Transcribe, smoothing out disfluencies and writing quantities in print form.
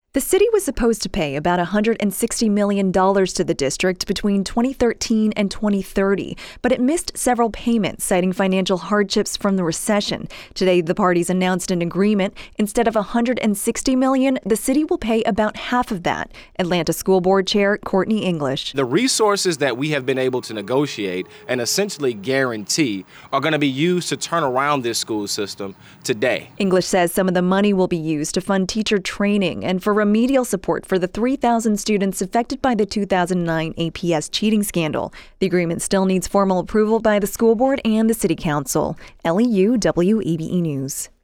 The city was supposed to pay about $160 million to the district between 2013 and 2030, but it missed several payments, citing financial hardships from the recession. Today, the parties announced an agreement. Instead of $160 million, the city will pay about half of that. Atlanta School Board Chair Courtney English. The resources that we have been able to negotiate and essentially guarantee are going to be used to turn around this school system today. English says some of the money will be used to fund teacher training and for remedial support for the 3,000 students affected by the 2009 APS cheating scandal. The agreement still needs formal approval by the school board and the city council. LEU WABE News.